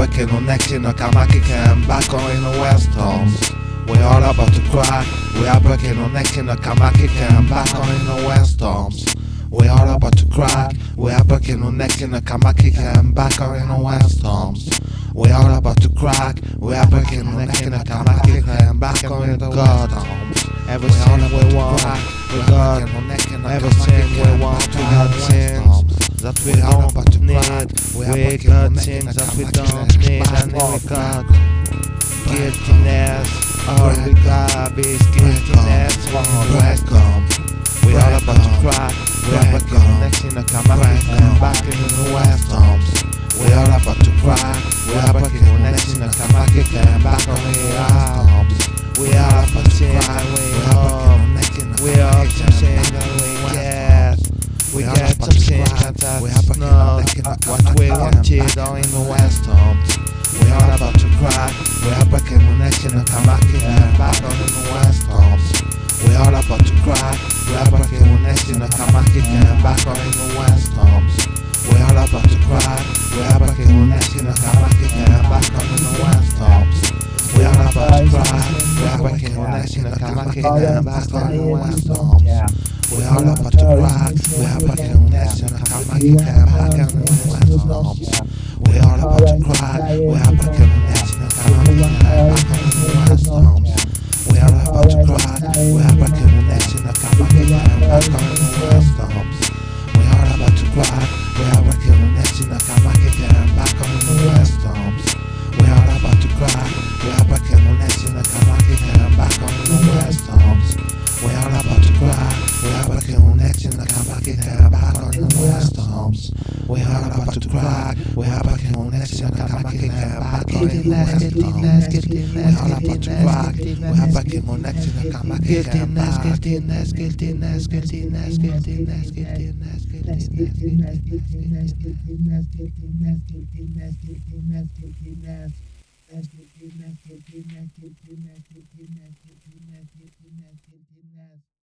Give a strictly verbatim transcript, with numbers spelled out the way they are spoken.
breaking our necks in the Kamaki camp back on in the West Homes. We're all about to cry. We are breaking our necks in the Kamaki camp back on in the West Homes. We all about to cry. We are breaking our necks in the Kamaki camp back on in the West Homes. We all about to crack. We are breaking our necks in the Kamaki camp back on in the God Homes. Ever since we want, we got. Ever since we want to God sins that we don't need. We got things that we don't need, and we got guiltiness. All we got is guiltiness. Welcome. We all about to crack. We are breaking our necks in the Kamaki camp back in the West Homes. We all about to crack. We are breaking our necks in the Kamaki camp back on in the West Homes. We are about to cry. We are. We are some things that we get. We get some things that that's not what we wanted on in the West Homes. We are about to cry. We are breaking our necks in the Kamaki camp back on in the West Homes. We are about to cry. We are breaking our necks in the Kamaki camp back on in the West Homes. We are about to cry. We are breaking our necks in the Kamaki camp back on in the West Homes. We are about to cry. We are breaking our necks in the Kamaki camp back on in the West Homes. We are about to cry. We are breaking our necks in the Kamaki camp back on in the West Homes. We are about to cry. We are breaking our necks in the Kamaki camp back on in the West Homes. We are about to cry. We are breaking our necks in the Kamaki camp back on in the West Homes. We are about to cry. We are breaking our necks in the Kamaki camp back on in the West Homes. We are about to cry. We are breaking our necks in the Kamaki camp back on in the West Homes. We are about to cry. We are breaking our necks in the Kamaki camp back on in the West Homes. We are about to cry. We are breaking our necks in the Kamaki camp back on in the West Homes. We are about to cry. We are breaking our necks in the Kamaki camp back. Guiltiness, guiltiness, guiltiness, guiltiness, guiltiness, guiltiness, guiltiness, guiltiness, guiltiness, guiltiness, guiltiness, guiltiness, guiltiness. Guiltiness, guiltiness, guiltiness, guiltiness, guiltiness, guiltiness, guiltiness, guiltiness.